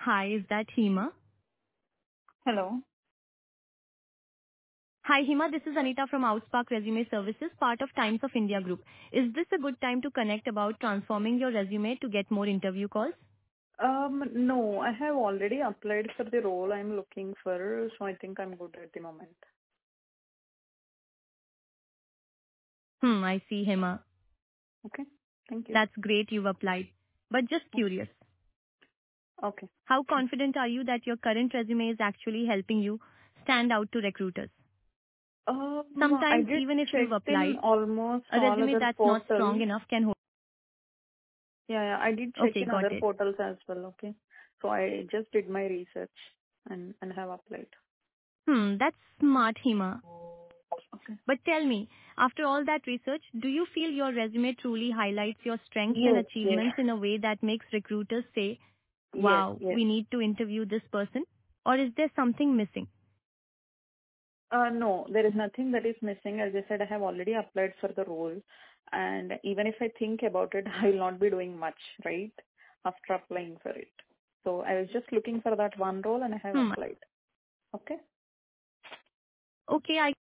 Hi, is that Hema? Hello. Hi, Hema. This is Anita from Outspark Resume Services, part of Times of India Group. Is this a good time to connect about transforming your resume to get more interview calls? No, I have already applied for the role I'm looking for, so I think I'm good at the moment. I see, Hema. Okay. Thank you. That's great you've applied. But just curious, Okay. how confident are you that your current resume is actually helping you stand out to recruiters? I Sometimes, did even if you've check in applied, almost a all resume other that's not strong portals. enough can hold. Yeah, I did check Okay, in got other it. portals as well. Okay. So I just did my research and have applied. That's smart, Hema. Okay. But tell me, after all that research, do you feel your resume truly highlights your strengths and Yes, yes, achievements in a way that makes recruiters say, yes, wow, yes. we need to interview this person? Or is there something missing? No, there is nothing that is missing. As I said, I have already applied for the role. And even if I think about it, I will not be doing much, right? After applying for it. So I was just looking for that one role and I have Hmm. applied. Okay? Okay, I